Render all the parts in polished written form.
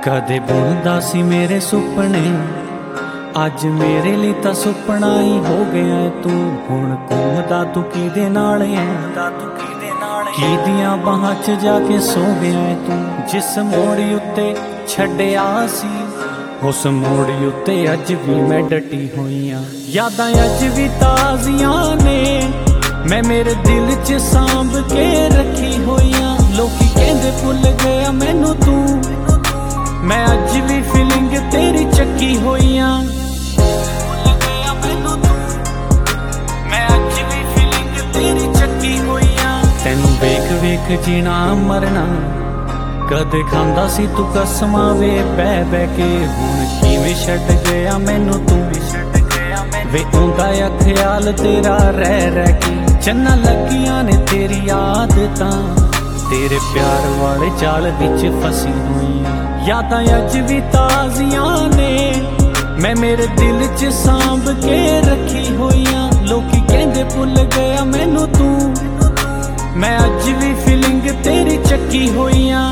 ਕਦੇ ਬੁਣਦਾ ਸੀ ਮੇਰੇ ਸੁਪਨੇ, ਅੱਜ ਮੇਰੇ ਲਈ ਤਾਂ ਸੁਪਨਾ ਹੀ ਹੋ ਗਿਆ ਏ ਤੂੰ। ਹੁਣ ਘੁੰਮਦਾ ਤੂੰ ਕਿਹਦੇ ਨਾਲ ਐ, ਕਿਹਦੀਆਂ ਬਾਹਾਂ 'ਚ ਜਾ ਕੇ ਸੋ ਗਿਆ ਏ ਤੂੰ। ਜਿਸ ਮੋੜੀ ਉੱਤੇ ਛੱਡਿਆ ਸੀ ਉਸ ਮੋੜੀ ਉੱਤੇ ਅੱਜ ਵੀ ਮੈਂ ਡਟੀ ਹੋਈ ਆਂ। ਯਾਦਾਂ ਅੱਜ ਵੀ ਤਾਜ਼ੀਆਂ ਨੇ, ਮੈਂ ਮੇਰੇ ਦਿਲ 'ਚ ਸਾਂਭ ਕੇ ਰੱਖੀ ਹੋਈਆਂ। ਲੋਕੀ ਕਹਿੰਦੇ ਭੁੱਲ ਗਿਆ ਮੈਨੂੰ ਤੂੰ, ਮੈਂ ਅੱਜ ਵੀ ਫੀਲਿੰਗ ਤੇਰੀ ਚੱਕੀ ਹੋਈਆਂ। ਭੁੱਲ ਗਿਆ ਮੈਨੂੰ ਤੂੰ, ਮੈਂ ਅੱਜ ਵੀ ਫੀਲਿੰਗ ਤੇਰੀ ਚੱਕੀ ਹੋਈਆਂ। ਤੈਨੂੰ ਵੇਖ ਵੇਖ ਜੀਣਾ ਮਰਨਾ, ਕਦੇ ਖਾਂਦਾ ਸੀ ਤੂੰ ਕਸਮਾਂ ਵੇ ਬਹਿ ਬਹਿ ਕੇ। ਹੁਣ ਕਿਵੇਂ ਛੱਡ ਗਿਆ ਮੈਨੂੰ ਤੂੰ, ਵੇ ਆਉਂਦਾ ਆ ਖਿਆਲ ਤੇਰਾ ਰਹਿ ਰਹਿ ਕੇ। ਚੰਨਾਂ ਲੱਗੀਆਂ ਨੇ ਤੇਰੀ ਆਦਤਾਂ, ਤੇਰੇ ਪਿਆਰ ਵਾਲੇ ਜਾਲ ਵਿੱਚ ਫਸੀ ਹੋਈਆਂ। ਯਾਦਾਂ ਅੱਜ ਵੀ ਤਾਜ਼ੀਆਂ ਨੇ, ਮੈਂ ਮੇਰੇ ਦਿਲ 'ਚ ਸਾਂਭ ਕੇ ਰੱਖੀ ਹੋਈਆਂ। ਲੋਕੀ ਕਹਿੰਦੇ ਭੁੱਲ ਗਿਆ ਮੈਨੂੰ ਤੂੰ, ਮੈਂ ਅੱਜ ਵੀ ਫੀਲਿੰਗ ਤੇਰੀ ਚੱਕੀ ਹੋਈਆਂ।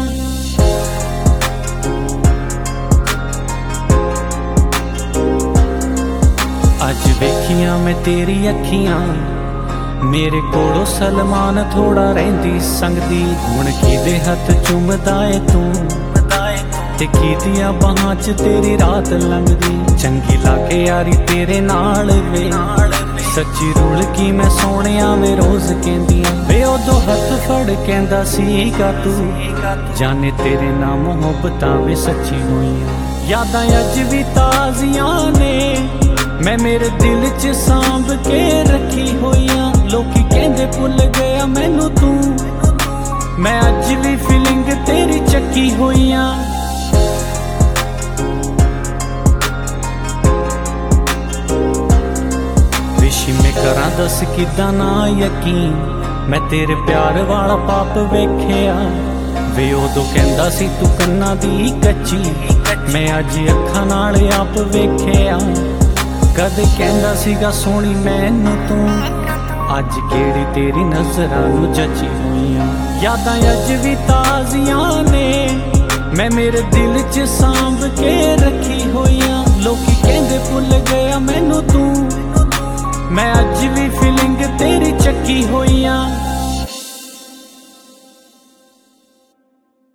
ਅੱਜ ਵੇਖੀਆਂ ਮੈਂ ਤੇਰੀ ਅੱਖੀਆਂ, ਮੇਰੇ ਕੋਲੋਂ ਸਲਮਾਨ ਥੋੜਾ ਰਹਿੰਦੀ ਸੰਗਦੀ। ਹੁਣ ਕਿਹਦੇ ਹੱਥ ਚੁੰਮਦਾ ਏ ਤੂੰ, ਤੇ ਕਿਹਦੀਆਂ ਬਾਹਾਂ 'ਚ ਤੇਰੀ ਰਾਤ ਲੰਘਦੀ। ਚੰਗੀ ਲਾਗੇ ਯਾਰੀ ਤੇਰੇ ਨਾਲ ਵੇ, ਸੱਚੀ ਰੂਲ ਕੀ ਮੈਂ ਸੋਹਣਿਆ ਵੇ ਰੋਜ਼ ਕਹਿੰਦੀਆਂ। ਵੇ ਉਦੋਂ ਹੱਥ ਫੜ ਕਹਿੰਦਾ ਸੀਗਾ ਤੂੰ, ਜਾਨੇ ਤੇਰੇ ਨਾਲ ਮੁਹੱਬਤਾਂ ਵੇ ਸੱਚੀ ਹੋਈਆਂ। ਯਾਦਾਂ ਅੱਜ ਵੀ ਤਾਜ਼ੀਆਂ ਨੇ, ਮੈਂ ਮੇਰੇ ਦਿਲ 'ਚ ਸਾਂਭ ਕੇ ਰੱਖੀ ਹੋਈਆਂ। ਲੋਕੀ ਕਹਿੰਦੇ ਭੁੱਲ ਗਿਆ ਮੈਨੂੰ ਤੂੰ, ਮੈਂ ਅੱਜ ਵੀ ਫੀਲਿੰਗ ਤੇਰੀ ਚੱਕੀ ਹੋਈਆਂ। ਵਿਸ਼ ਮੈਂ ਕਰਾਂ ਦੱਸ ਕਿੱਦਾਂ ਨਾ ਯਕੀਨ, ਮੈਂ ਤੇਰੇ ਪਿਆਰ ਵਾਲਾ ਪਾਪ ਵੇਖਿਆ। ਵੇ ਉਦੋਂ ਕਹਿੰਦਾ ਸੀ ਤੂੰ ਕੰਨਾਂ ਦੀ ਕੱਚੀ, ਮੈਂ ਅੱਜ ਅੱਖਾਂ ਨਾਲ ਆਪ ਵੇਖਿਆ। ਕਦੇ ਕਹਿੰਦਾ ਸੀਗਾ ਸੋਹਣੀ ਮੈਨੂੰ ਤੂੰ, ਅੱਜ ਕਿਹੜੀ ਤੇਰੀ ਨਜ਼ਰਾਂ ਨੂੰ ਜੱਚੀ ਹੋਈਆਂ। ਯਾਦਾਂ ਅੱਜ ਵੀ ਤਾਜ਼ੀਆਂ ਨੇ, ਮੈਂ ਮੇਰੇ ਦਿਲ 'ਚ ਸਾਂਭ ਕੇ ਰੱਖੀ ਹੋਈਆਂ। ਲੋਕੀ ਕਹਿੰਦੇ ਭੁੱਲ ਗਿਆ ਮੈਨੂੰ ਤੂੰ, ਮੈਂ ਅੱਜ ਵੀ ਫੀਲਿੰਗ ਤੇਰੀ ਚੱਕੀ ਹੋਈਆਂ।